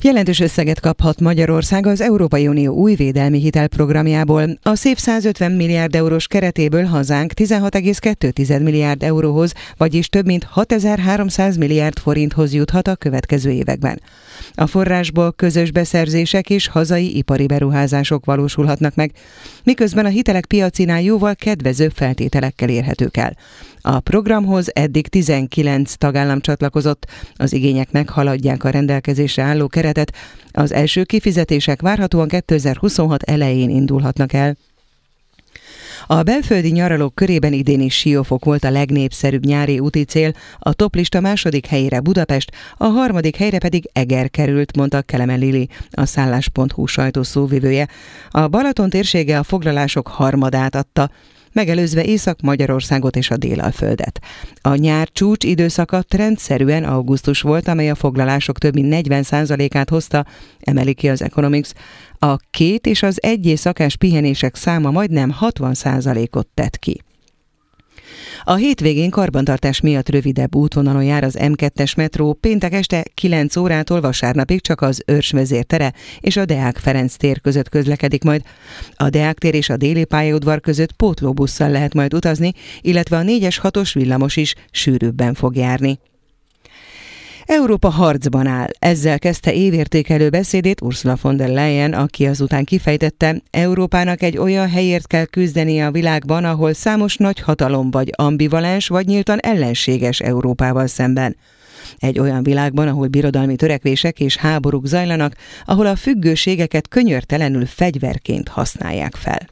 Jelentős összeget kaphat Magyarország az Európai Unió új védelmi hitelprogramjából. A szép 150 milliárd eurós keretéből hazánk 16,2 milliárd euróhoz, vagyis több mint 6300 milliárd forinthoz juthat a következő években. A forrásból közös beszerzések és hazai ipari beruházások valósulhatnak meg, miközben a hitelek piacinál jóval kedvezőbb feltételekkel érhetők el. A programhoz eddig 19 tagállam csatlakozott, az igények meghaladják a rendelkezésre álló keretet, az első kifizetések várhatóan 2026 elején indulhatnak el. A belföldi nyaralók körében idén is Siófok volt a legnépszerűbb nyári úti cél, a toplista második helyére Budapest, a harmadik helyre pedig Eger került, mondta Kelemen Lili, a szállás.hu sajtószóvivője. A Balaton térsége a foglalások harmadát adta, megelőzve Észak-Magyarországot és a Délalföldet. A nyár csúcs időszaka rendszerűen augusztus volt, amely a foglalások több mint 40%-át hozta, emeli ki az Economics. A 2 és az 1 éjszakás pihenések száma majdnem 60%-ot tett ki. A hétvégén karbantartás miatt rövidebb útvonalon jár az M2-es metró, péntek este 9 órától vasárnapig csak az Őrsvezér tere és a Deák Ferenc tér között közlekedik majd. A Deák tér és a Déli pályaudvar között pótlóbusszal lehet majd utazni, illetve a 4-es 6-os villamos is sűrűbben fog járni. Európa harcban áll. Ezzel kezdte évértékelő beszédét Ursula von der Leyen, aki azután kifejtette, Európának egy olyan helyért kell küzdenie a világban, ahol számos nagy hatalom vagy ambivalens, vagy nyíltan ellenséges Európával szemben. Egy olyan világban, ahol birodalmi törekvések és háborúk zajlanak, ahol a függőségeket könyörtelenül fegyverként használják fel.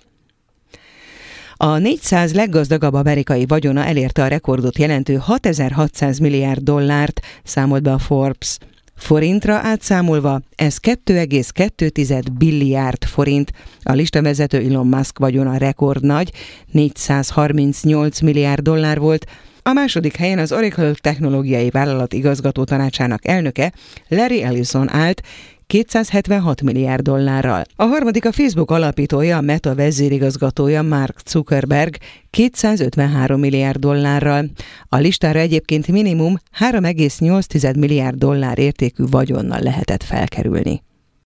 A 400 leggazdagabb amerikai vagyona elérte a rekordot jelentő 6600 milliárd dollárt, számolt be a Forbes. Forintra átszámolva ez 2,2 billiárd forint. A listavezető Elon Musk vagyona rekordnagy, 438 milliárd dollár volt. A második helyen az Oracle technológiai vállalat igazgató tanácsának elnöke Larry Ellison állt, 276 milliárd dollárral. A harmadik a Facebook alapítója, a Meta vezérigazgatója Mark Zuckerberg 253 milliárd dollárral. A listára egyébként minimum 3,8 milliárd dollár értékű vagyonnal lehetett felkerülni.